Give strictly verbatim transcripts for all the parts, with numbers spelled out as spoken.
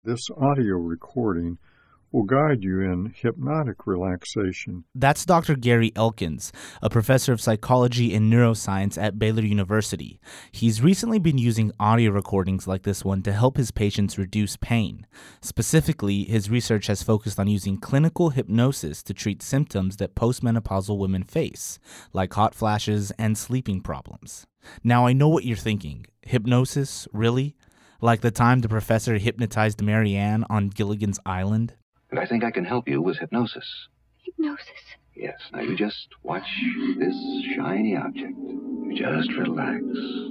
This audio recording will guide you in hypnotic relaxation. That's Doctor Gary Elkins, a professor of psychology and neuroscience at Baylor University. He's recently been using audio recordings like this one to help his patients reduce pain. Specifically, his research has focused on using clinical hypnosis to treat symptoms that postmenopausal women face, like hot flashes and sleeping problems. Now, I know what you're thinking. Hypnosis? Really? Like the time the professor hypnotized Marianne on Gilligan's Island? And I think I can help you with hypnosis. Hypnosis? Yes. Now you just watch this shiny object. You just relax.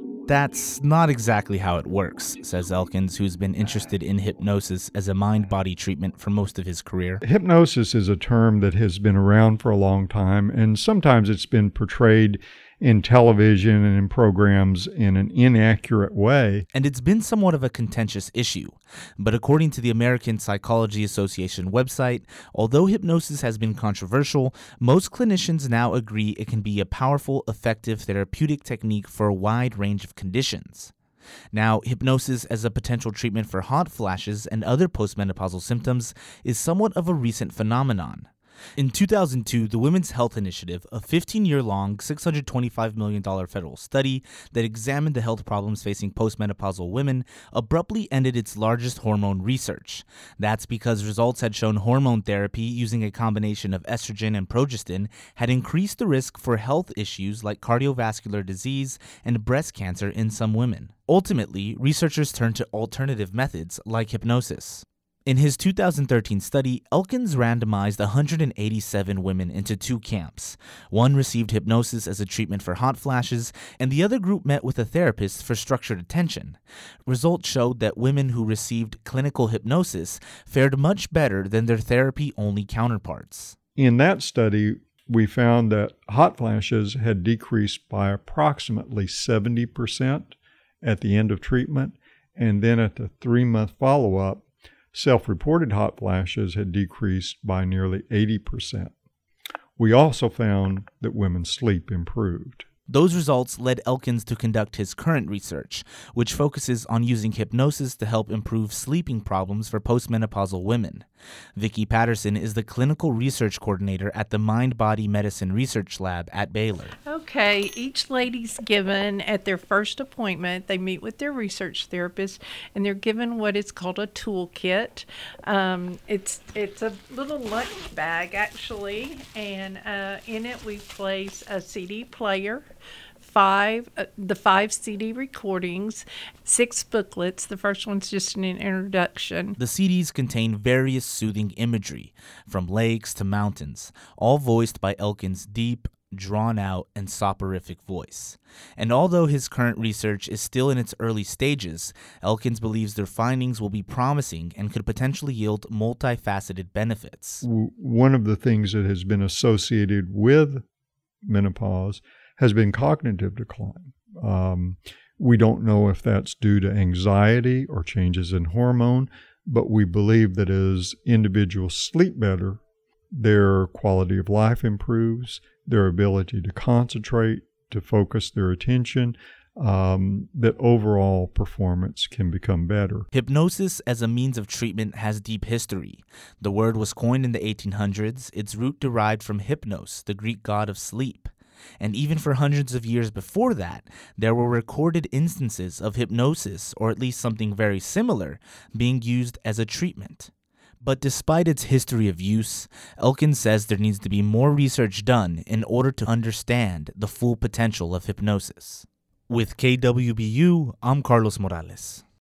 That's not exactly how it works, says Elkins, who's been interested in hypnosis as a mind-body treatment for most of his career. Hypnosis is a term that has been around for a long time, and sometimes it's been portrayed in television and in programs in an inaccurate way. And it's been somewhat of a contentious issue. But according to the American Psychology Association website, although hypnosis has been controversial, most clinicians now agree it can be a powerful, effective therapeutic technique for a wide range of conditions. Now, hypnosis as a potential treatment for hot flashes and other postmenopausal symptoms is somewhat of a recent phenomenon. In two thousand two, the Women's Health Initiative, a fifteen-year-long, six hundred twenty-five million dollars federal study that examined the health problems facing postmenopausal women, abruptly ended its largest hormone research. That's because results had shown hormone therapy using a combination of estrogen and progestin had increased the risk for health issues like cardiovascular disease and breast cancer in some women. Ultimately, researchers turned to alternative methods like hypnosis. In his two thousand thirteen study, Elkins randomized one hundred eighty-seven women into two camps. One received hypnosis as a treatment for hot flashes, and the other group met with a therapist for structured attention. Results showed that women who received clinical hypnosis fared much better than their therapy-only counterparts. In that study, we found that hot flashes had decreased by approximately seventy percent at the end of treatment, and then at the three-month follow-up, self-reported hot flashes had decreased by nearly eighty percent. We also found that women's sleep improved. Those results led Elkins to conduct his current research, which focuses on using hypnosis to help improve sleeping problems for postmenopausal women. Vicki Patterson is the clinical research coordinator at the Mind Body Medicine Research Lab at Baylor. Okay, each lady's given at their first appointment, they meet with their research therapist, and they're given what is called a toolkit. Um, it's it's a little lunch bag, actually, and uh, in it we place a C D player, five uh, the five C D recordings, six booklets. The first one's just an introduction. The C Ds contain various soothing imagery, from lakes to mountains, all voiced by Elkins' deep, drawn-out, and soporific voice. And although his current research is still in its early stages, Elkins believes their findings will be promising and could potentially yield multifaceted benefits. One of the things that has been associated with menopause has been cognitive decline. Um, we don't know if that's due to anxiety or changes in hormone, but we believe that as individuals sleep better, their quality of life improves, their ability to concentrate, to focus their attention, um, that overall performance can become better. Hypnosis as a means of treatment has deep history. The word was coined in the eighteen hundreds, its root derived from hypnos, the Greek god of sleep. And even for hundreds of years before that, there were recorded instances of hypnosis, or at least something very similar, being used as a treatment. But despite its history of use, Elkins says there needs to be more research done in order to understand the full potential of hypnosis. With K W B U, I'm Carlos Morales.